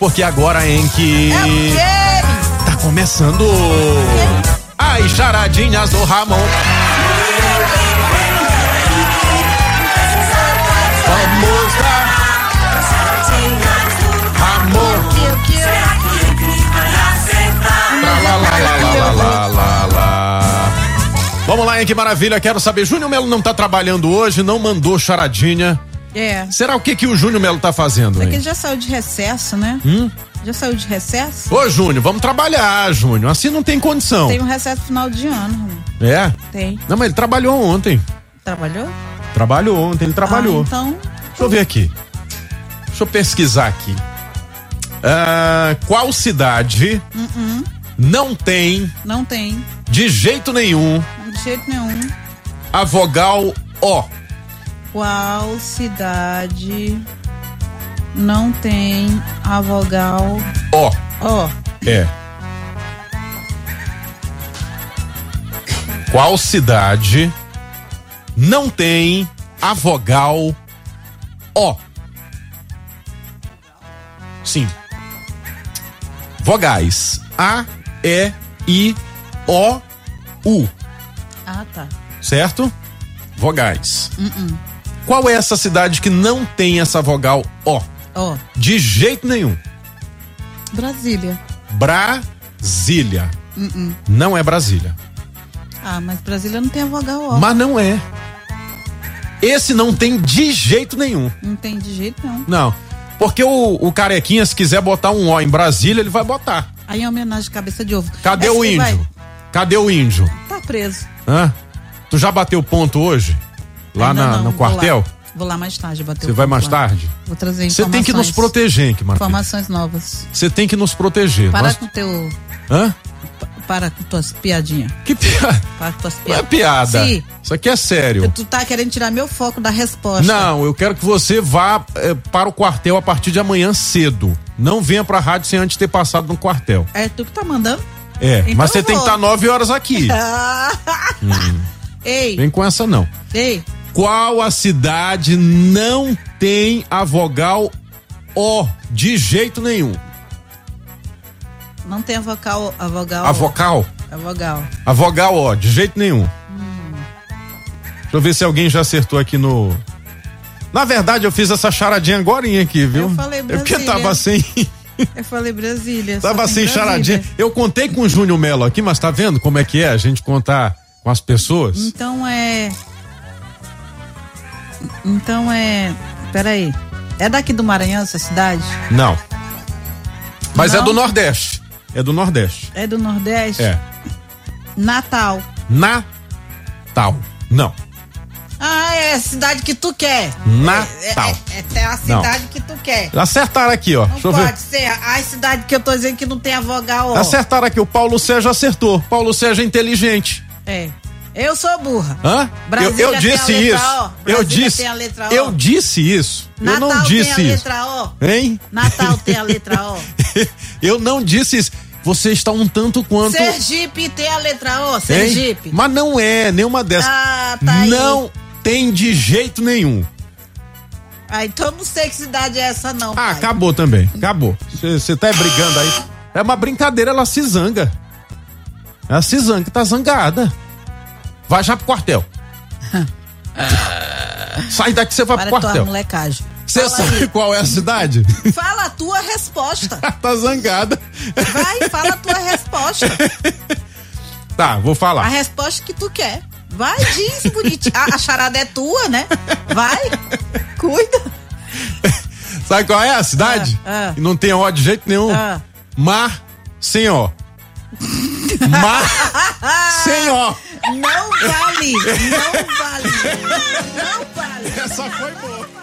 porque agora em que tá começando as charadinhas do Ramon. Vamos lá, Ramon. Vamos lá, hein, que maravilha, quero saber, Júnior Melo não tá trabalhando hoje, não mandou charadinha. Será o que o Júnior Melo tá fazendo, hein? Porque ele já saiu de recesso, né? Já saiu de recesso? Ô, Júnior, vamos trabalhar, Júnior, assim não tem condição. Tem um recesso final de ano. Tem. Não, mas ele trabalhou ontem. Trabalhou? Trabalhou ontem, ele trabalhou. Então... Deixa eu ver aqui. Deixa eu pesquisar aqui. Qual cidade não tem de jeito nenhum a vogal O? Qual cidade não tem a vogal O? Qual cidade não tem a vogal O? Sim. Vogais A, E, I, O, U. Tá. Certo? Vogais. Qual é essa cidade que não tem essa vogal O? De jeito nenhum. Brasília. Brasília. Não é Brasília. Mas Brasília não tem a vogal O. Mas não é. Esse não tem de jeito nenhum. Não tem de jeito nenhum. Não. Porque o Carequinha, se quiser botar um O em Brasília, ele vai botar. Aí em homenagem à cabeça de ovo. Cadê o índio? Cadê o índio? Tá preso. Tu já bateu ponto hoje? Lá no quartel? Vou lá mais tarde bater. Você vai mais tarde? Vou trazer informações. Você tem que nos proteger, que maravilha. Informações novas. Você tem que nos proteger. Para com teu... Hã? Para com tuas piadinhas. Que piada? Para com tuas piadas. Não é piada. Sim. Isso aqui é sério. Tu tá querendo tirar meu foco da resposta. Não, eu quero que você vá para o quartel a partir de amanhã cedo. Não venha pra rádio sem antes ter passado no quartel. É tu que tá mandando? Então mas você tem que estar 9 horas aqui. Ei. Vem com essa não. Ei. Qual a cidade não tem a vogal O de jeito nenhum? Não tem a vogal. A vocal? A vogal O, de jeito nenhum. Deixa eu ver se alguém já acertou aqui no... Na verdade, eu fiz essa charadinha agorinha aqui, viu? Eu falei Brasília. É porque tava sem... Eu falei Brasília. Tava sem charadinha. Eu contei com o Júnior Melo aqui, mas tá vendo como é que é a gente contar com as pessoas? Então peraí. É daqui do Maranhão essa cidade? Não. Mas não? É do Nordeste. É do Nordeste. É do Nordeste? É. Natal. Natal. Não. É a cidade que tu quer. Natal. É a cidade que tu quer. Acertaram aqui, ó. Não pode ser a cidade que eu tô dizendo que não tem a vogal O. Acertaram aqui, o Paulo Sérgio acertou. Paulo Sérgio é inteligente. Eu sou burra. Eu disse isso. Eu disse isso. Natal eu não disse tem a isso. letra O. Hein? Natal tem a letra O. Eu não disse isso. Você está um tanto quanto... Sergipe tem a letra O, Sergipe. Mas não é nenhuma dessas. Tá não tem de jeito nenhum. Então não sei que cidade é essa não, pai. Acabou também, acabou. Você tá brigando aí. É uma brincadeira, ela se zanga. Ela se zanga, tá zangada. Vai já pro quartel. Sai daqui, você vai pro quartel. Molecagem. Você sabe qual é a cidade? Fala a tua resposta. Tá zangada. Vai, fala a tua resposta. Tá, vou falar. A resposta que tu quer. Vai, diz, bonitinho. A charada é tua, né? Vai, cuida. Sabe qual é a cidade? Que não tem O de jeito nenhum. Mar sem O. Mar sem O. Não vale. Não vale. Não vale. Essa foi boa.